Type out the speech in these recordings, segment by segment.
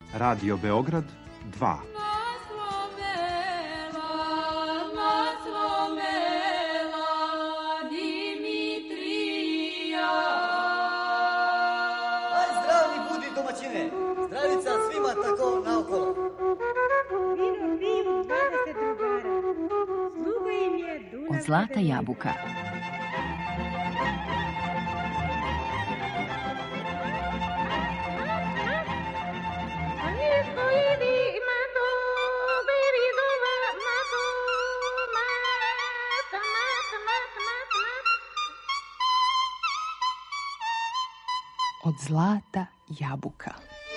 Radio Beograd 2. Zdravica svima tako naokolo. Vino piju 20 drugara. Sluga im je Dunav. Od zlata jabuka. Od zlata jabuka.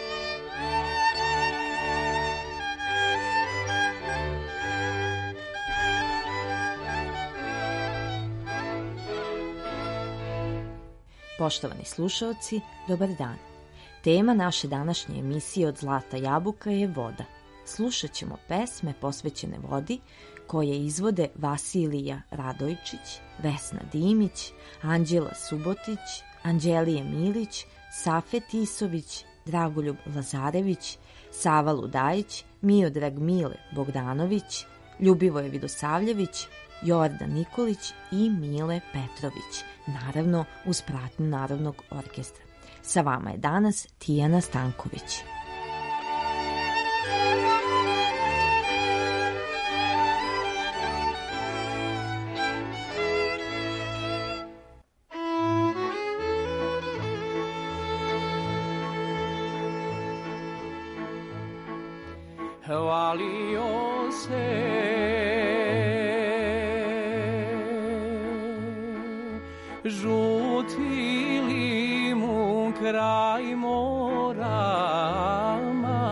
Poštovani slušaoci, dobar dan. Tema naše današnje emisije Od zlata jabuka je voda. Slušat ćemo pesme posvećene vodi koje izvode Vasilija Radojčić, Vesna Dimić, Anđela Subotić, Anđelije Milić, Safet Isović, Dragoljub Lazarević, Sava Ludajić, Miodrag Mile Bogdanović, Ljubivoje Vidosavljević, Jordan Nikolić i Mile Petrović, naravno uz pratnju Narodnog orkestra. Sa vama je danas Tijana Stanković. Hvalio se žuti limun kraj morama,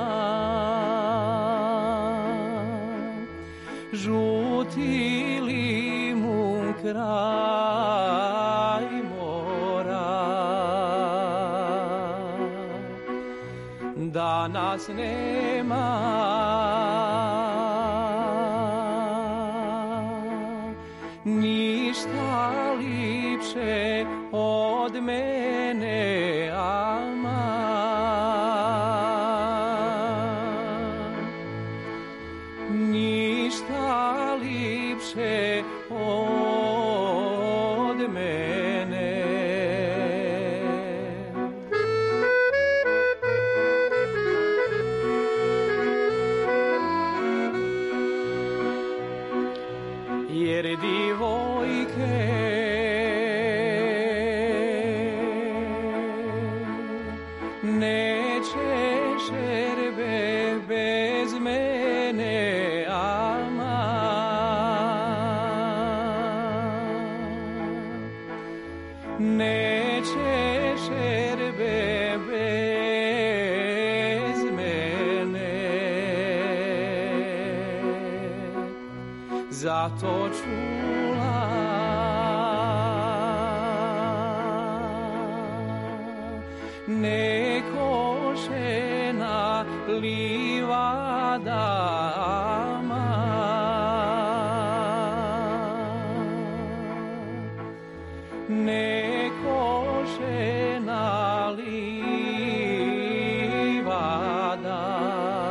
žuti limun kraj mora. Danas nema ništa lipše od mene, ama ništa lipše od mene. Jer divojke neće šerbe bez mene, ama neće šerbe bez mene. Zato čula neko žena livada, ama neko žena livada.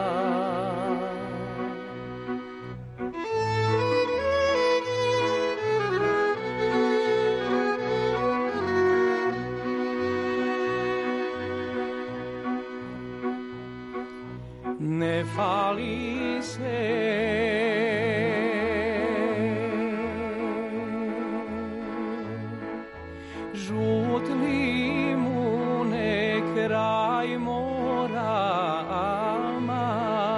Ne fali se žut limune kraj mora, ama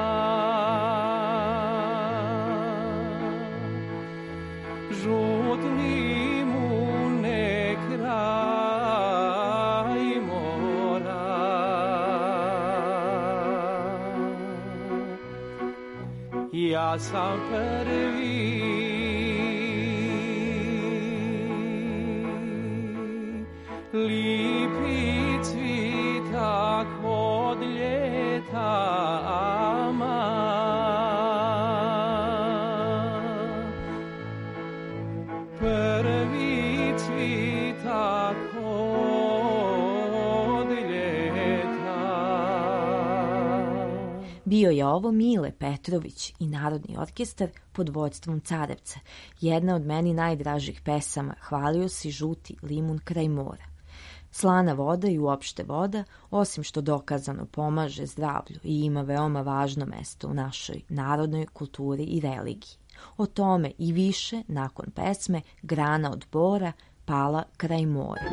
žut limune kraj mora. Ja sam prvi lipi cvitak od ljeta, ama prvi cvitak od ljeta. Bio je ovo Mile Petrović i Narodni orkestar pod vođstvom Carevca. Jedna od meni najdražih pesama, Hvalio si žuti limun kraj mora. Slana voda i uopšte voda, osim što dokazano pomaže zdravlju i ima veoma važno mesto u našoj narodnoj kulturi i religiji. O tome i više nakon pesme Grana od bora pala kraj mora.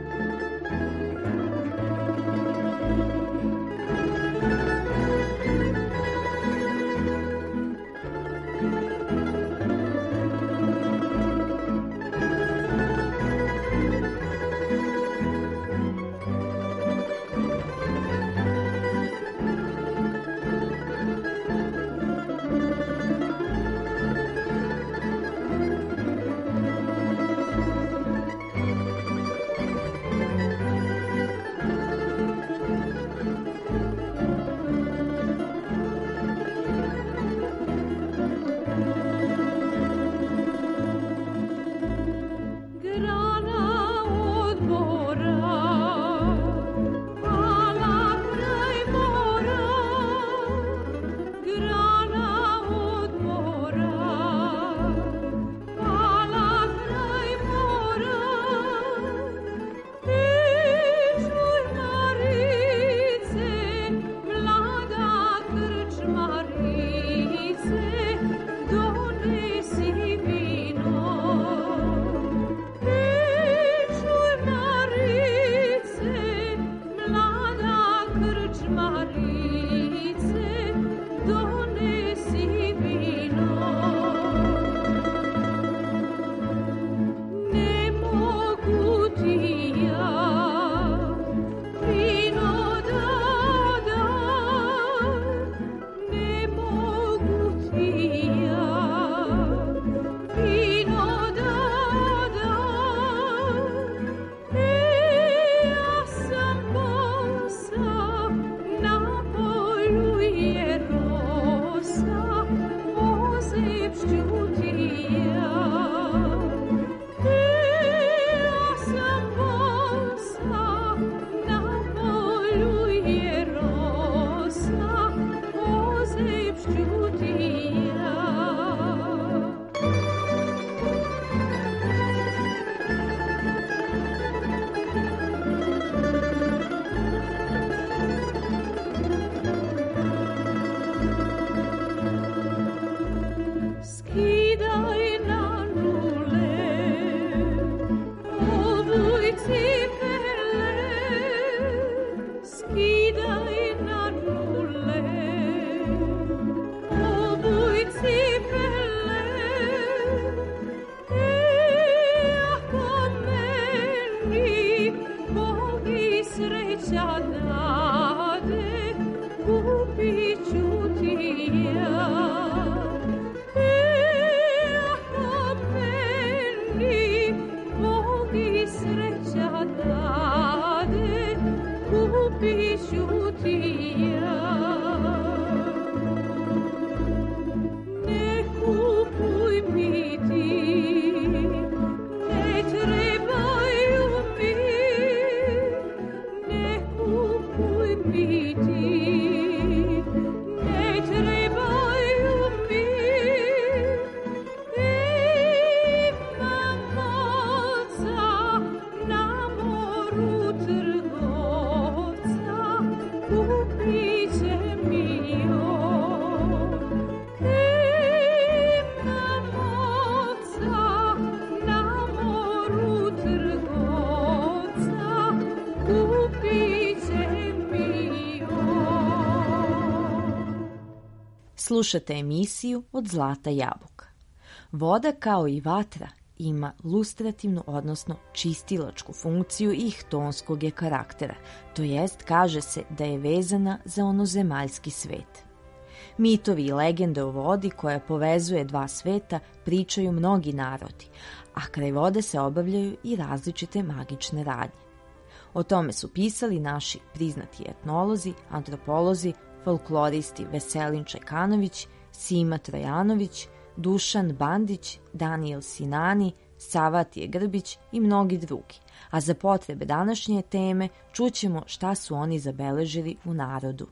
Slušate emisiju Od zlata jabuka. Voda kao i vatra ima lustrativnu, odnosno čistilačku funkciju i htonskog je karaktera, to jest kaže se da je vezana za onozemaljski svet. Mitovi i legende o vodi koja povezuje dva sveta pričaju mnogi narodi, a kraj vode se obavljaju i različite magične radnje. O tome su pisali naši priznati etnolozi, antropolozi, folkloristi Veselin Čekanović, Sima Trojanović, Dušan Bandić, Danijel Sinani, Savatije Grbić i mnogi drugi, a za potrebe današnje teme čućemo šta su oni zabeležili u narodu.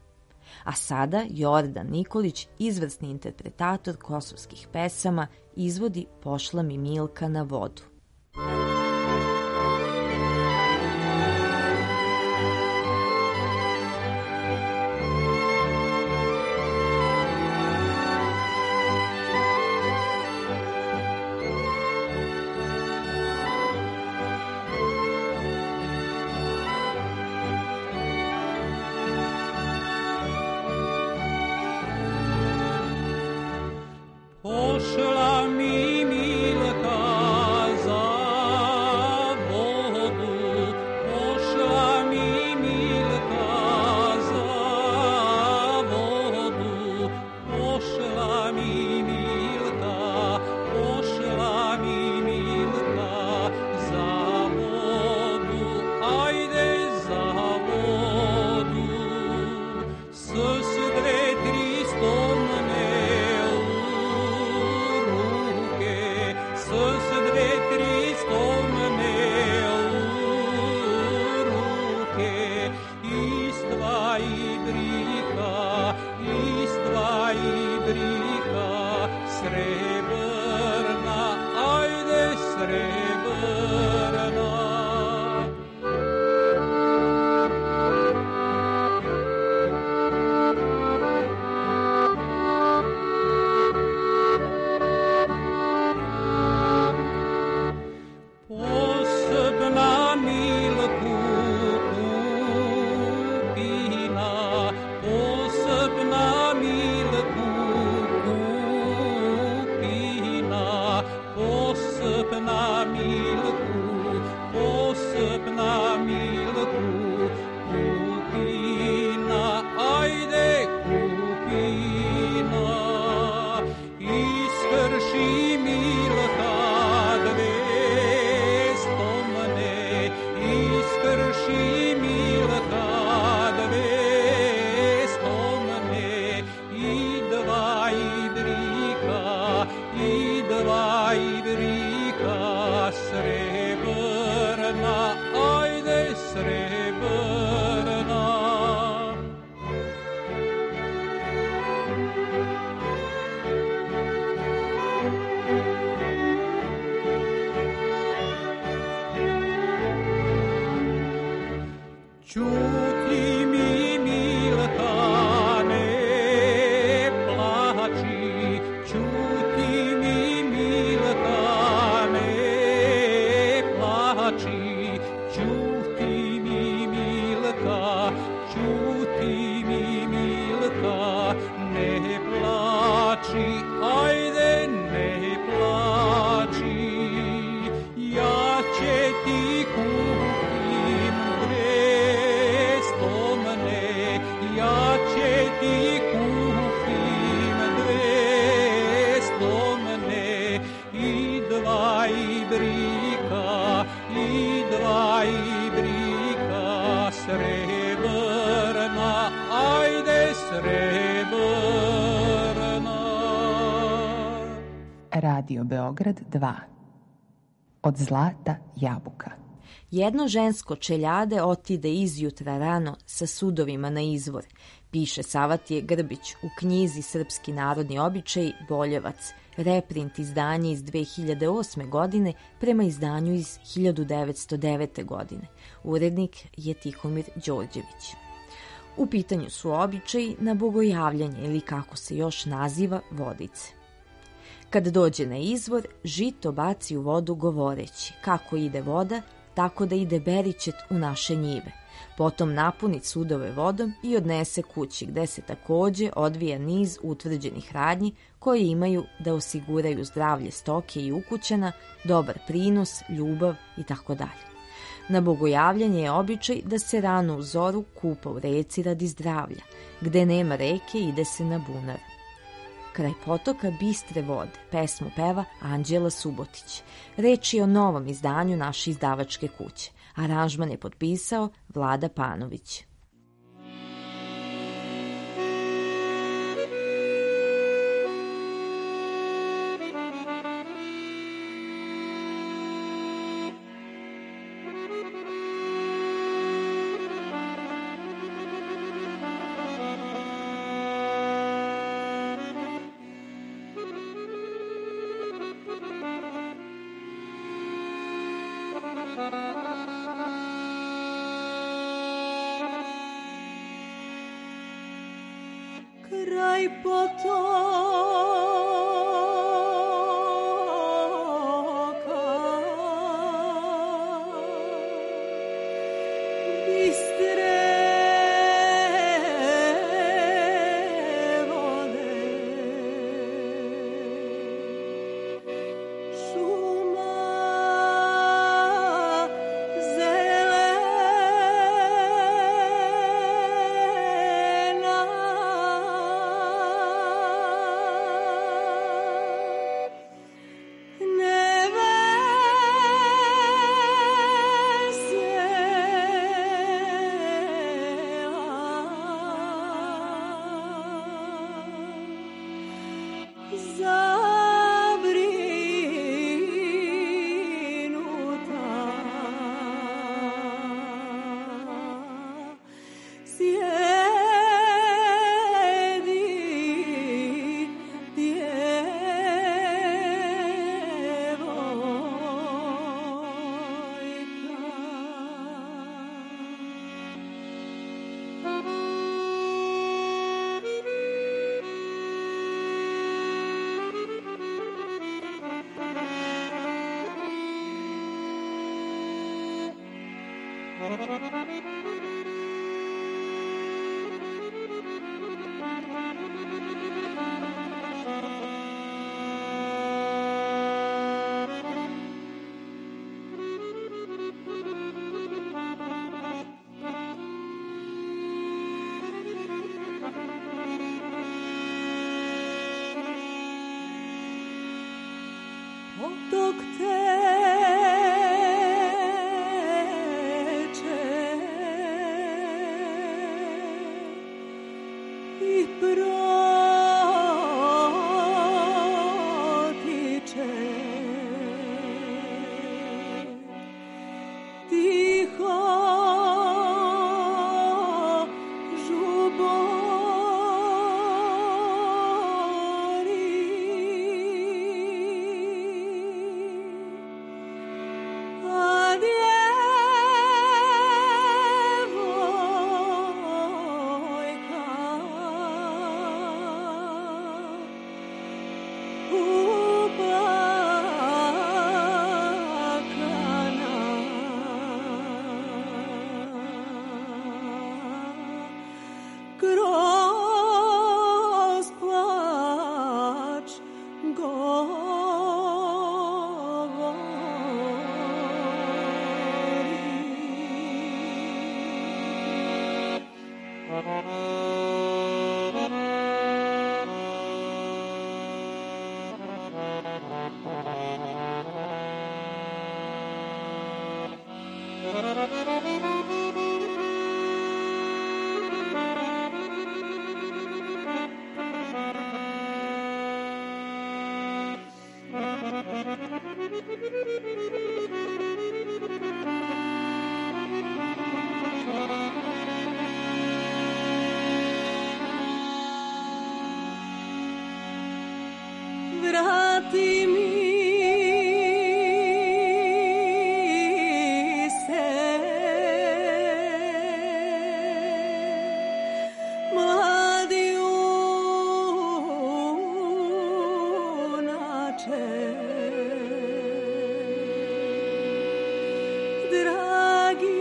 A sada Jordan Nikolić, izvrsni interpretator kosovskih pesama, izvodi Pošla mi Milka na vodu. Pošla mi Milka za vodu, pošla mi Milka za vodu, pošla mi Milka, pošla mi Milka za vodu, ajde za vodu, s dve, tri stomne srebrna, ajde srebrna. Posebna Milku kupina, posebna Milku kupina, posebna Milku, posebna Milku kupina, ajde kupina, iskrši Milka dve stomne, iskrši Milka dve stomne, i dva ibrika, i dva ibrika srebrna, ajde srebrna. Čuti mi Milka, ne plači, čuti mi Milka, ne plači, čuti mi Milka, čuti mi Milka, ne plači, ajde ne plači, ja će ti kupim dve stomne, ja će ti kupim dve stomne, i dva ibrika, i dva ibrika srebrna, ajde srebrna. Radio Beograd 2. Od zlata jabuka. Jedno žensko čeljade otide izjutra rano sa sudovima na izvor, piše Savatije Grbić u knjizi Srpski narodni običaj Boljevac, reprint izdanje iz 2008. godine prema izdanju iz 1909. godine. Urednik je Tihomir Đorđević. U pitanju su običaji na bogojavljanje ili kako se još naziva vodice. Kad dođe na izvor, žito baci u vodu govoreći kako ide voda, tako da ide beričet u naše njive. Potom napuni sudove vodom i odnese kući gde se takođe odvija niz utvrđenih radnji koje imaju da osiguraju zdravlje stoke i ukućana, dobar prinos, ljubav itd. Na bogojavljanje je običaj da se rano u zoru kupa u reci radi zdravlja. Gde nema reke ide se na bunar. Kraj potoka bistre vode pesmu peva Anđela Subotić. Reč je o novom izdanju naše izdavačke kuće. Aranžman je potpisao Vlada Panović. Kraj potoka bistre vode, šuma Potok teče i protiče tiho kroz plač vrati mi se mladi junače, dragi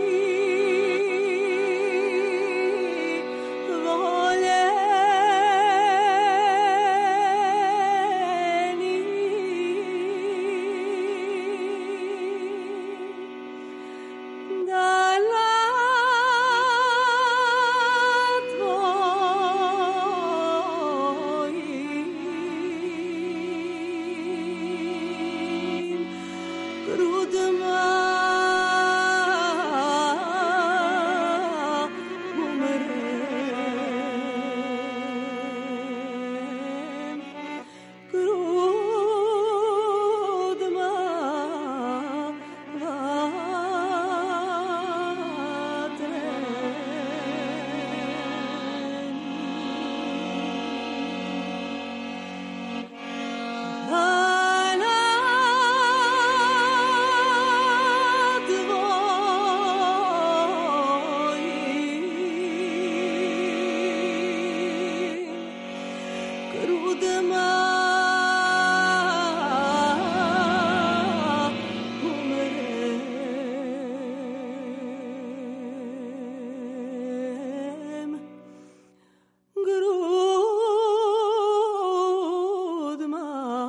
grudma umrem, grudma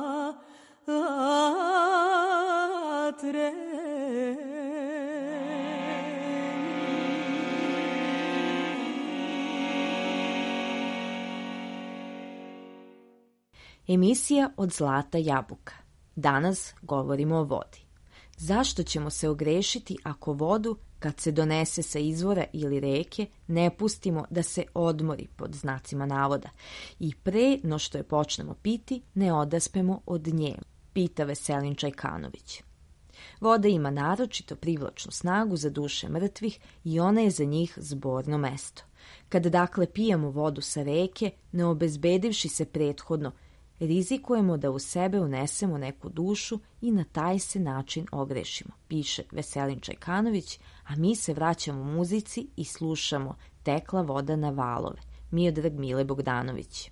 Emisija Od zlata jabuka. Danas govorimo o vodi. Zašto ćemo se ogrešiti ako vodu, kad se donese sa izvora ili reke, ne pustimo da se odmori, pod znacima navoda, i pre no što je počnemo piti, ne odaspemo od nje, pita Veselin Čajkanović. Voda ima naročito privlačnu snagu za duše mrtvih i ona je za njih zborno mesto. Kada dakle pijemo vodu sa reke, ne obezbedivši se prethodno, rizikujemo da u sebe unesemo neku dušu i na taj se način ogrešimo, piše Veselin Čajkanović, a mi se vraćamo muzici i slušamo Tekla voda na valove, Miodrag Mile Bogdanović.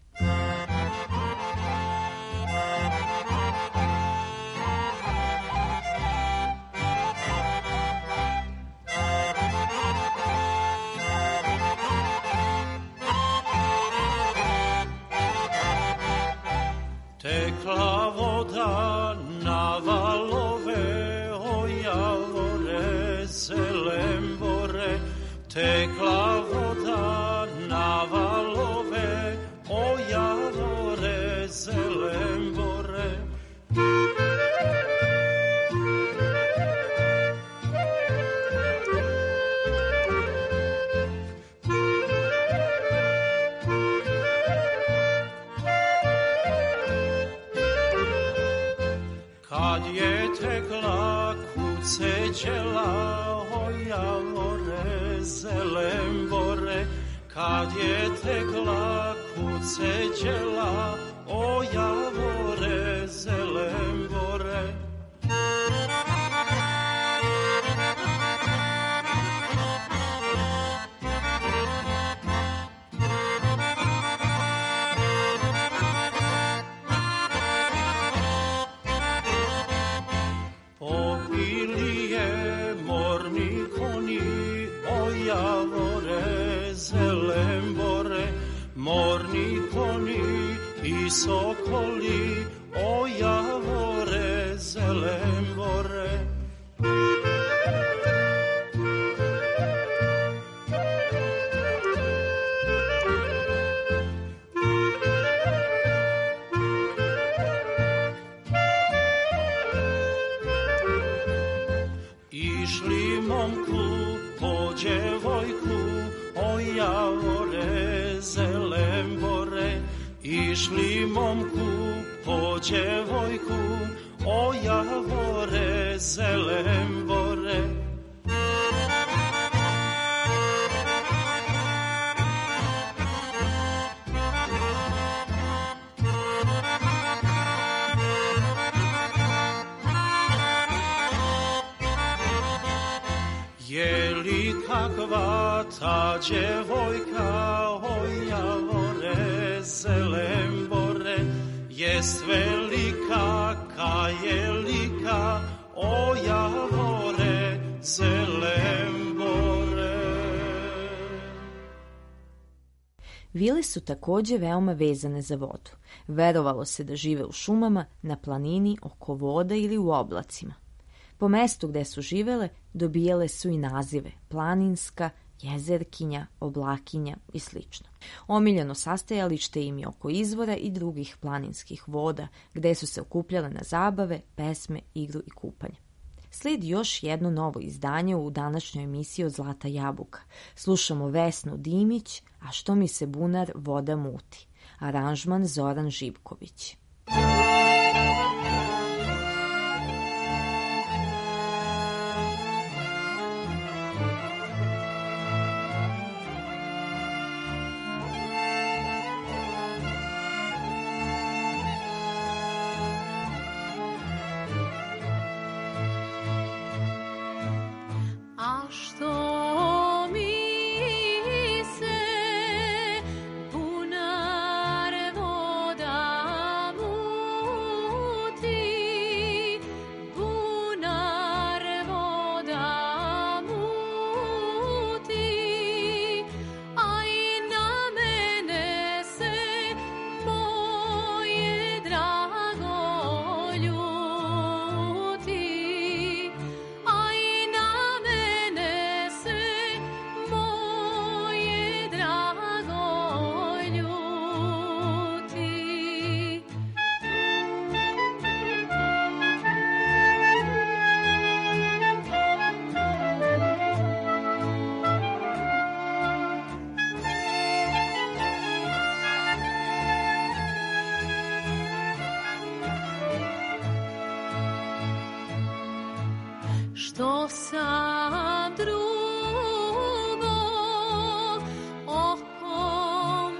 Tekla voda na valove, o javore, zelembore. Tekla voda na valove, o javore, zelembore. Kad je tekla kuceđela, o javore, zelembore. Kad je tekla kuceđela, o javore, zelembore. Popili je morni koni, o javore, zelembore. Morni koni i sokoli, o javore, zelembore. Išli momku po djevojku, o javore, zelembore. Išli momku po djevojku, o javore, zelembore. Je li kakva ta djevojka, o javore, zelembore. Jest velika, ka je lika, o javore, zelembore. Vile su također veoma vezane za vodu. Verovalo se da žive u šumama, na planini, oko voda ili u oblacima. Po mestu gde su živele dobijale su i nazive planinska, jezerkinja, oblakinja i sl. Omiljeno sastajalište im je oko izvora i drugih planinskih voda, gde su se okupljale na zabave, pesme, igru i kupanje. Slijedi još jedno novo izdanje u današnjoj emisiji Od zlata jabuka. Slušamo Vesnu Dimić, A što mi se bunar voda muti. Aranžman Zoran Živković. Bunar voda što sam drugog okom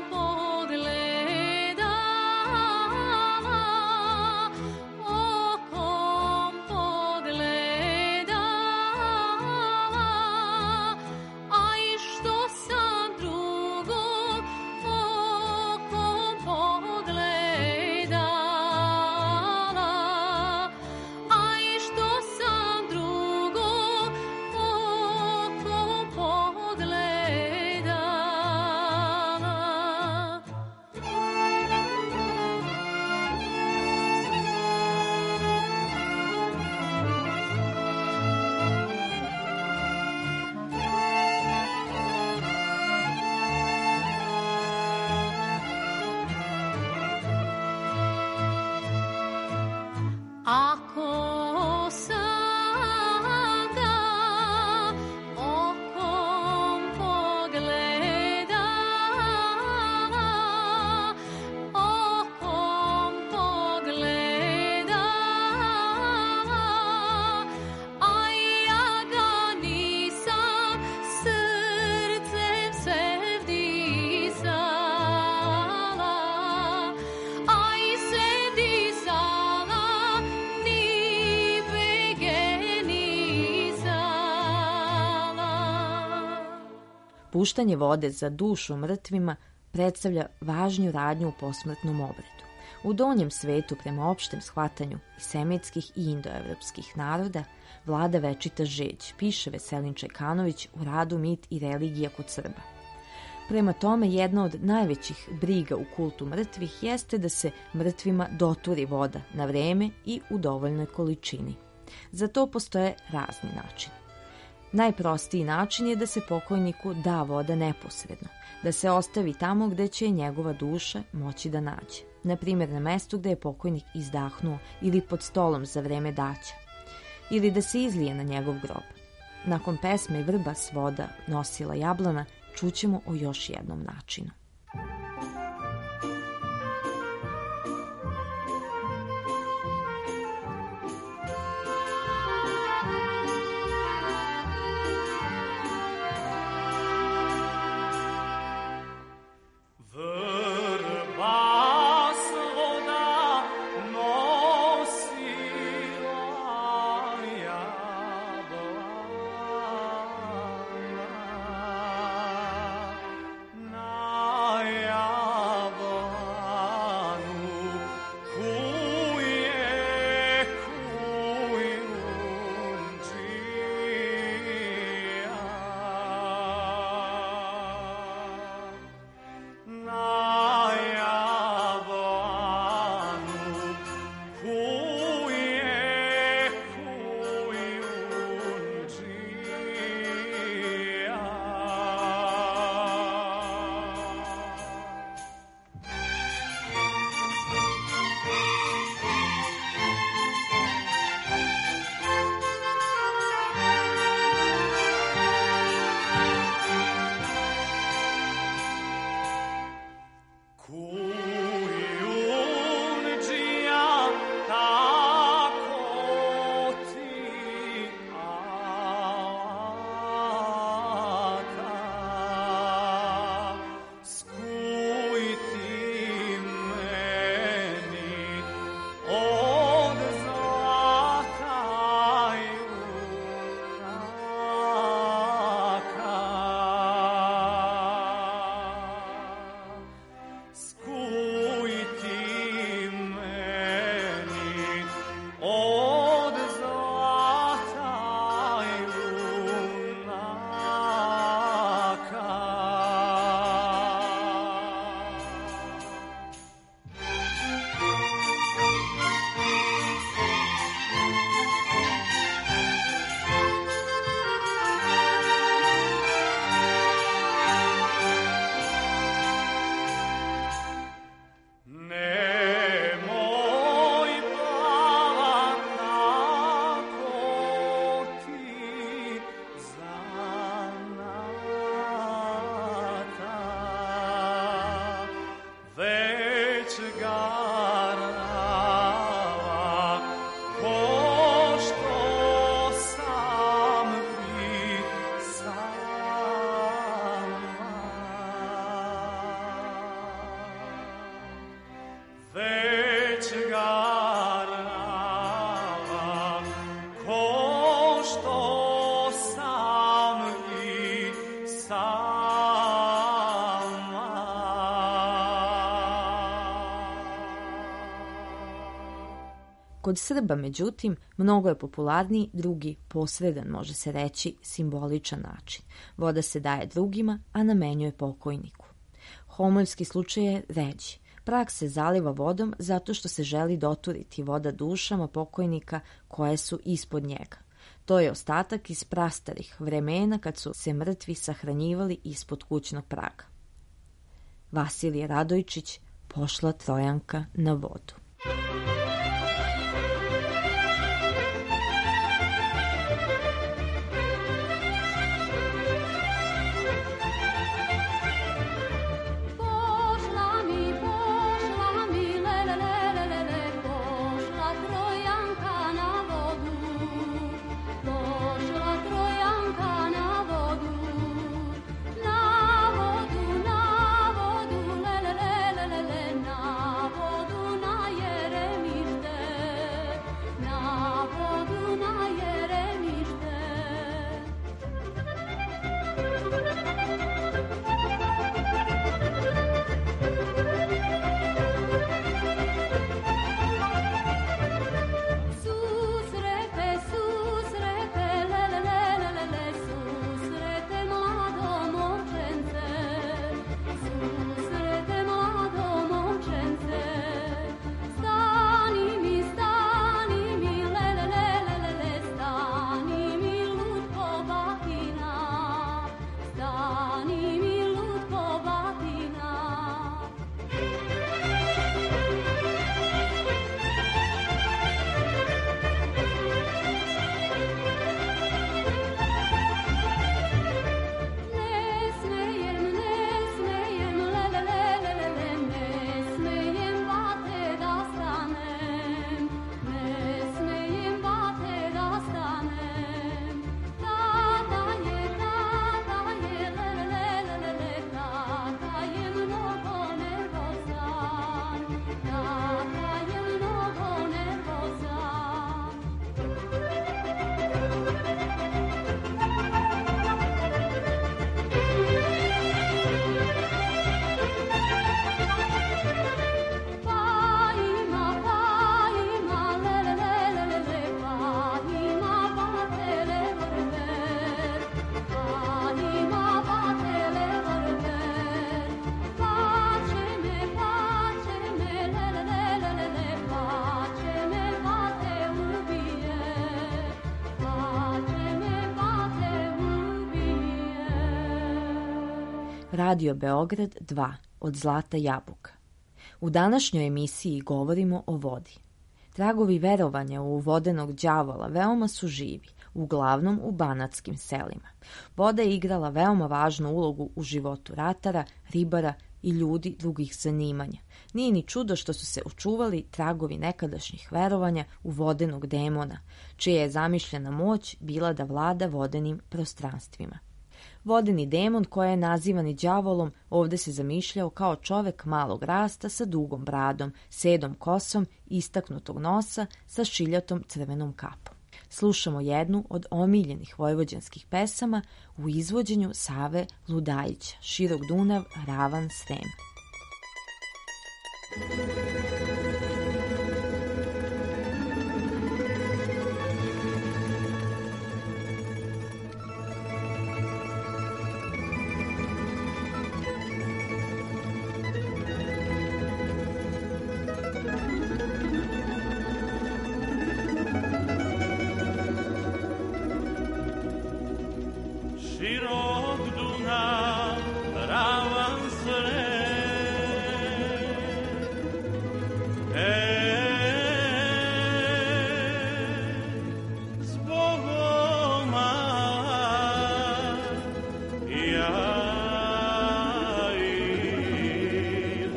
pogledala, okom pogledala, a i što sam drugog okom pogledala, a i što sam drugog okom pogledala. Ako sam ga okom pogledala, okom pogledala, a ja ga nisam srcem sve vdisala, a i sve vdisala, ni bege nizala. Puštanje vode za dušu mrtvima predstavlja važnju radnju u posmrtnom obredu. U donjem svetu, prema opštem shvatanju i semitskih i indoevropskih naroda, vlada večita žeđ, piše Veselin Čekanović u radu Mit i religija kod Srba. Prema tome, jedna od najvećih briga u kultu mrtvih jeste da se mrtvima doturi voda na vreme i u dovoljnoj količini. Za to postoje razni načini. Najprostiji način je da se pokojniku da voda neposredno, da se ostavi tamo gde će je njegova duša moći da nađe. Na primjer, na mestu gde je pokojnik izdahnuo ili pod stolom za vreme daća. Ili da se izlije na njegov grob. Nakon pesme Vrba s voda nosila jablana, čućemo o još jednom načinu. Vrba s voda nosila garava, ko što sam već garava, ko što sam i sama. Kod Srba, međutim, mnogo je popularniji drugi posredan, može se reći, simboličan način. Voda se daje drugima, a namenjuje pokojniku. Homoljski slučaj je ređi. Prah se zaliva vodom zato što se želi doturiti voda dušama pokojnika koje su ispod njega. To je ostatak iz prastarih vremena kad su se mrtvi sahranjivali ispod kućnog praga. Vasilije Radojčić, Pošla Trojanka na vodu. Radio Beograd 2 od Zlata jabuka. U današnjoj emisiji govorimo o vodi. Tragovi verovanja u vodenog đavola veoma su živi, uglavnom u banatskim selima. Voda je igrala veoma važnu ulogu u životu ratara, ribara i ljudi drugih zanimanja. Nije ni čudo što su se očuvali tragovi nekadašnjih verovanja u vodenog demona, čija je zamišljena moć bila da vlada vodenim prostranstvima. Vodeni demon, koji je nazivan i đavolom, ovde se zamišljao kao čovek malog rasta sa dugom bradom, sedom kosom, istaknutog nosa sa šiljatom crvenom kapom. Slušamo jednu od omiljenih vojvođanskih pesama u izvođenju Save Ludajića, Širok Dunav, Ravan, Srem. Širok Dunav, Ravan, zbogoma ja idem.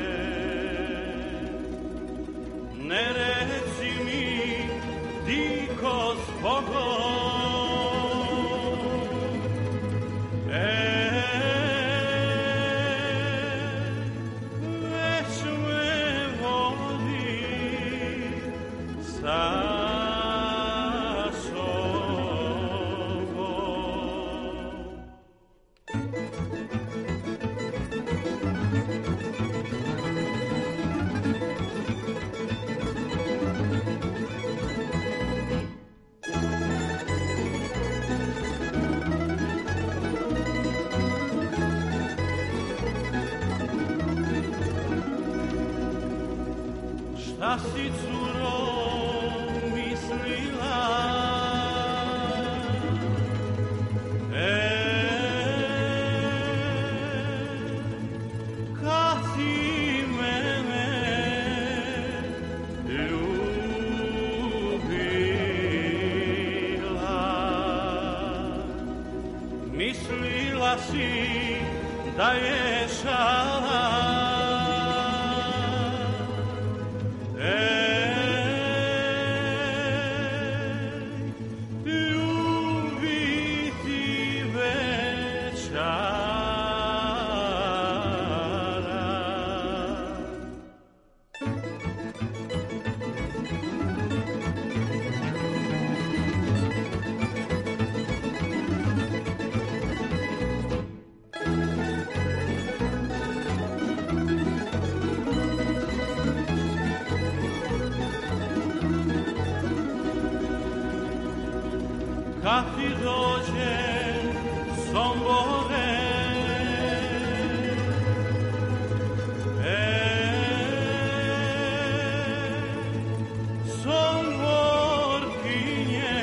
Ne reci mi, diko, zbogom, već me vodiš šta si curo mislila? Kad si mene ljubila, mislila si da je šala. Kad ti dođe Sombore, Somborkinje,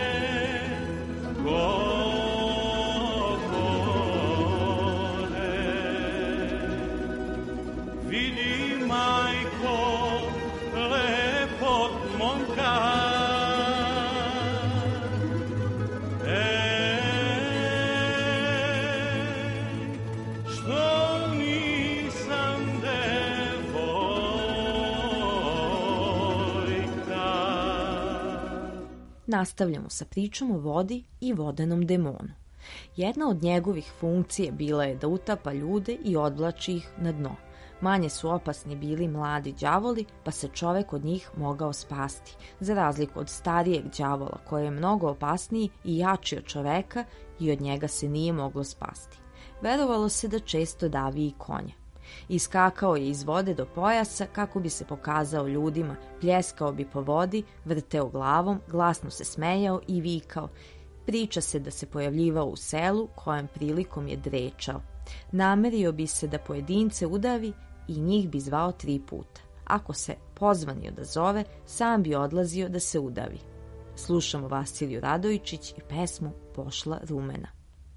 govore, vidi majko lepog momka, Nastavljamo sa pričom o vodi i vodenom demonu. Jedna od njegovih funkcija bila je da utapa ljude i odvlači ih na dno. Manje su opasni bili mladi đavoli, pa se čovek od njih mogao spasti, za razliku od starijeg đavola koji je mnogo opasniji i jači od čoveka i od njega se nije moglo spasti. Verovalo se da često davi i konja. Iskakao je iz vode do pojasa kako bi se pokazao ljudima, pljeskao bi po vodi, vrteo glavom, glasno se smejao i vikao. Priča se da se pojavljivao u selu, kojem prilikom je drečao. Namerio bi se da pojedince udavi i njih bi zvao 3 puta. Ako se pozvanio da zove, sam bi odlazio da se udavi. Slušamo Vasiliju Radojičić i pesmu Pošla rumena.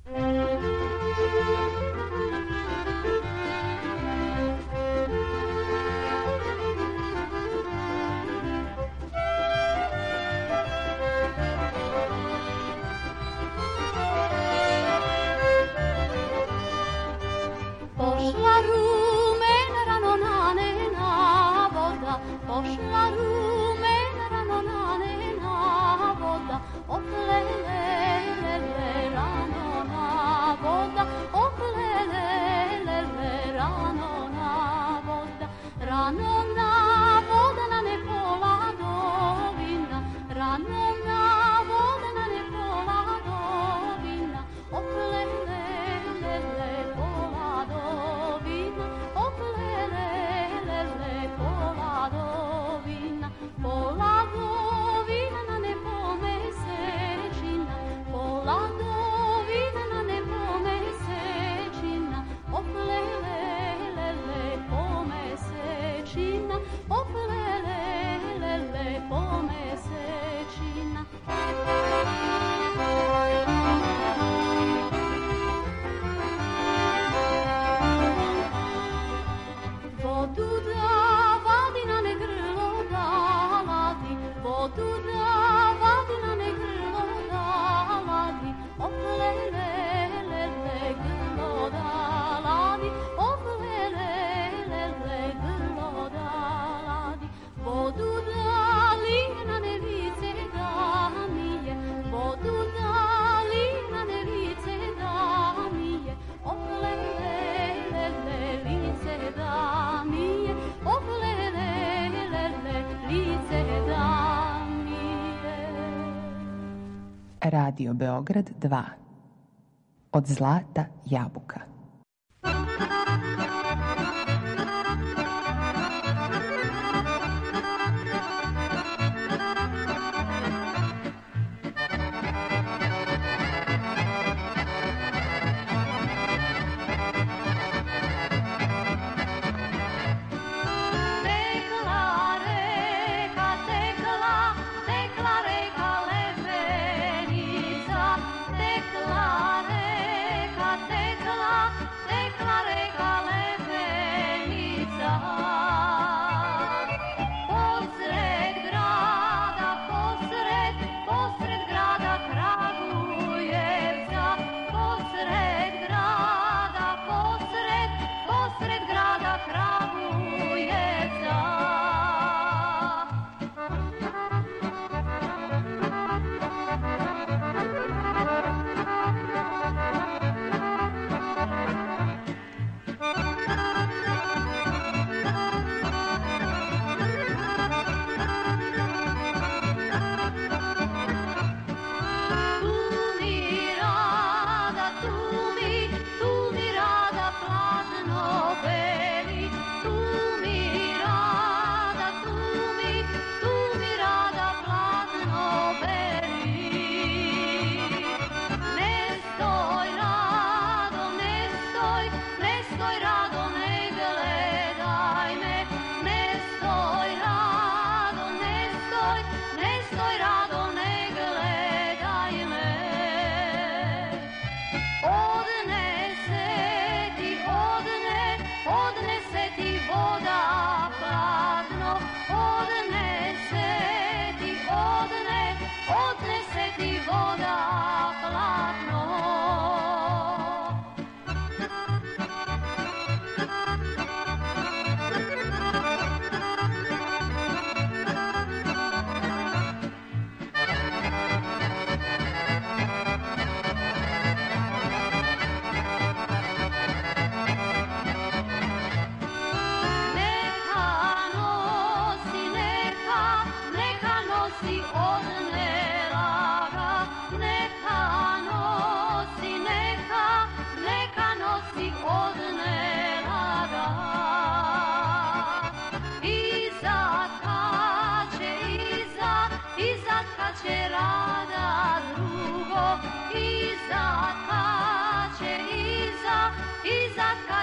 Pošla rumena rano nanena voda, pošla rumena rano nanena voda, oplele rano na voda, oplele rano na voda, rano na voda na ne pola dovina, rano na voda na ne pola dovina, oplele Radio Beograd 2. Od zlata jabuka. Deklare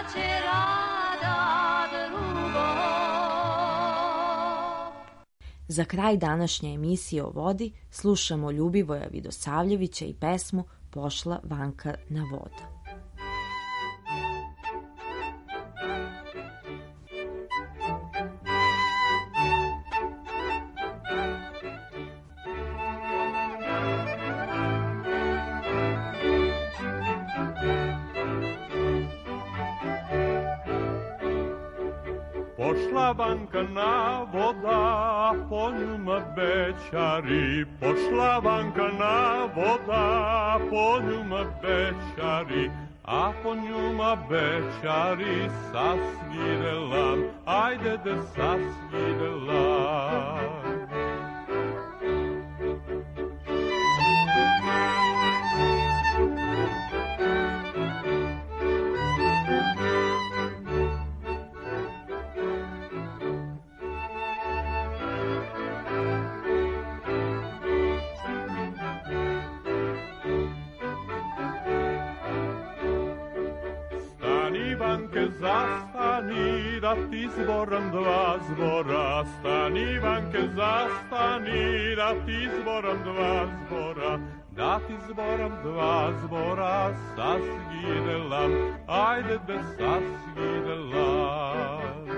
će rada drugo. Za kraj današnje emisije o vodi slušamo Ljubivoja Vidosavljevića i pesmu Pošla Vanka na voda. Pošla Vanka na voda, po njuma bećari. Pošla Vanka na voda, po njuma bećari. A po njuma bećari sasgirela, ajde de sasgirela. Zastani, da ti zboram dva zbora. Stani, Vanke, zastani, da ti zboram dva zbora. Da ti zboram dva zbora, sasgidelam, ajde da sasgidelam.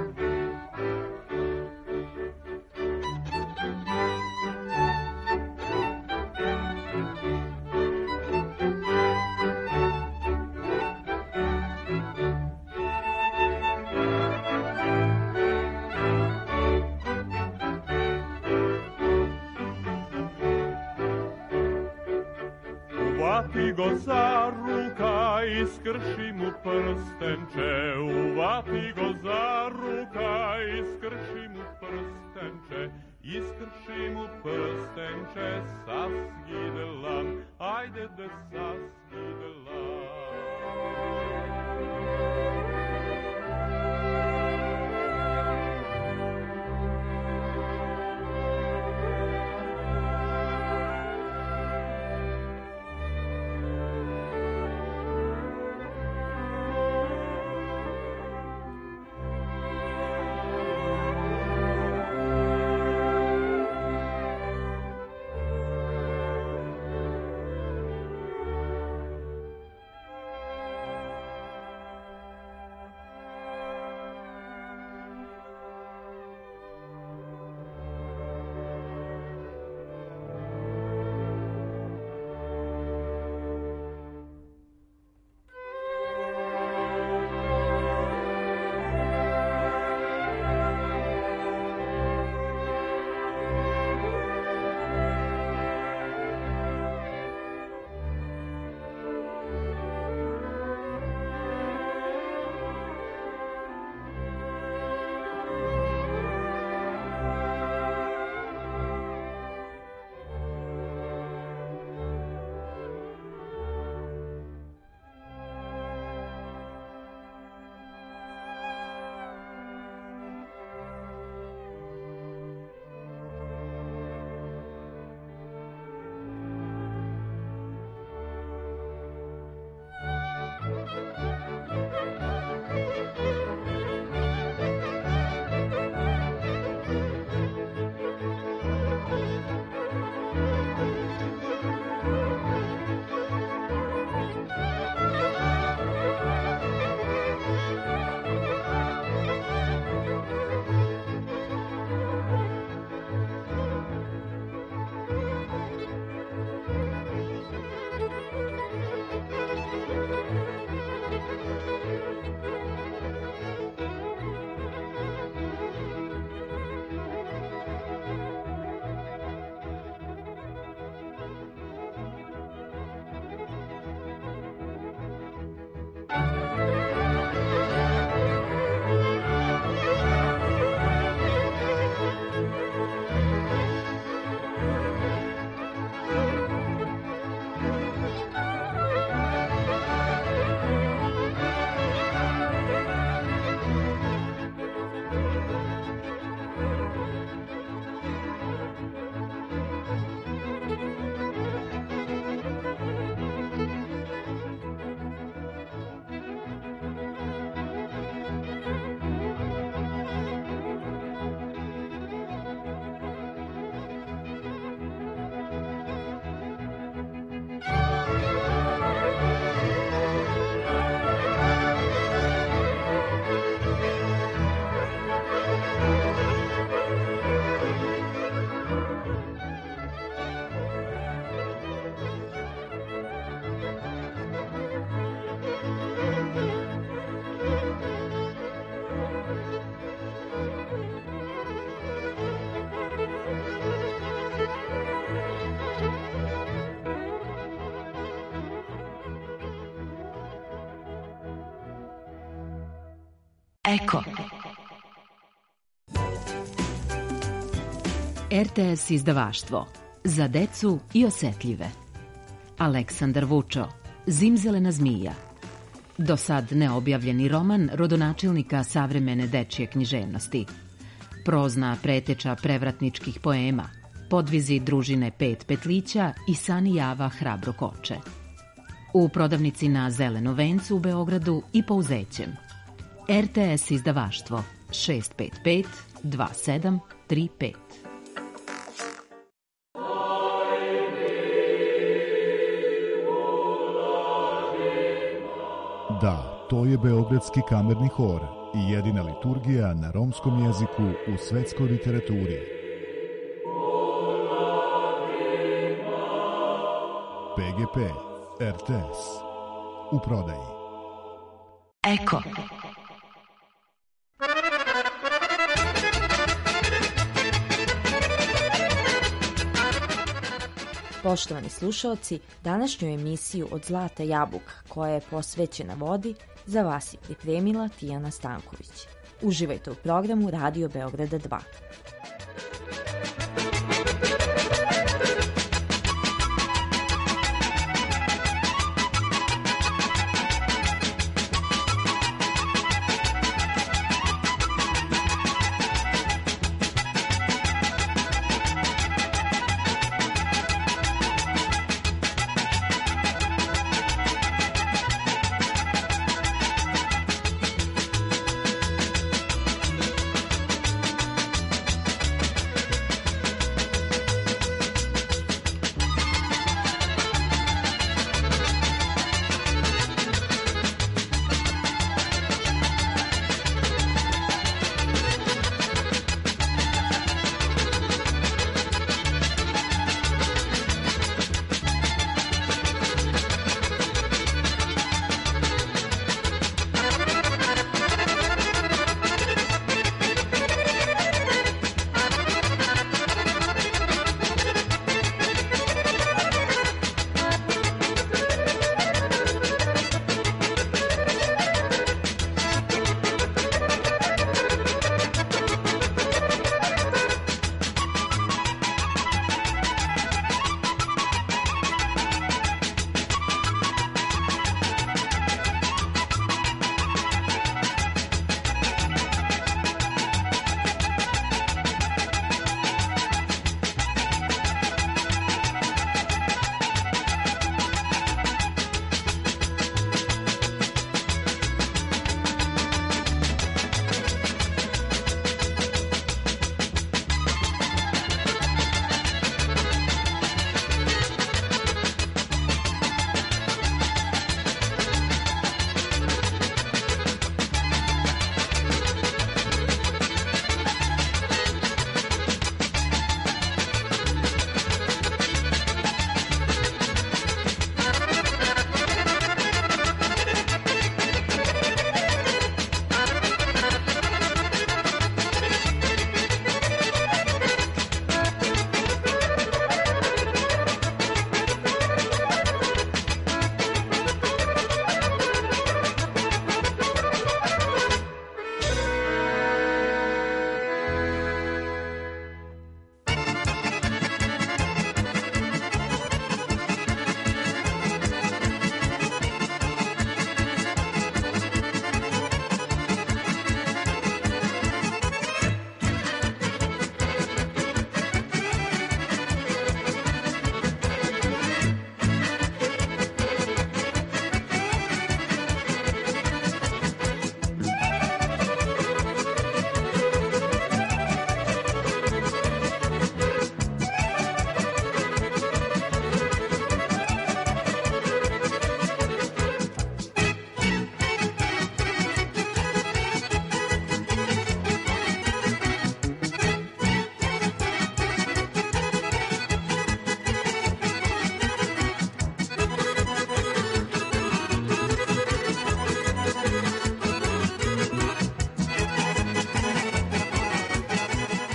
Uvati go za ruka, iskrši mu prstenče. Uvati go za ruka, iskrši mu prstenče. Iskrši mu prstenče, sasgidelam, ajde da sasgidelam. RTS izdavaštvo. Za decu i osetljive. Aleksandar Vučo. Zimzelena zmija. Do sad neobjavljeni roman rodonačelnika savremene dečje književnosti. Prozna preteča prevratničkih poema. Podvizi družine Pet petlića i Sani Java hrabro koče. U prodavnici na Zeleno vencu u Beogradu i Pouzećem. RTS izdavaštvo 655 2735. Da, to je Beogradski kamerni hor i jedina liturgija na romskom jeziku u svetskoj literaturi. PGP RTS u prodaji. Eko. Poštovani slušalci, današnju emisiju Od zlata jabuka, koja je posvećena vodi, za vas je pripremila Tijana Stanković. Uživajte u programu Radio Beograda 2.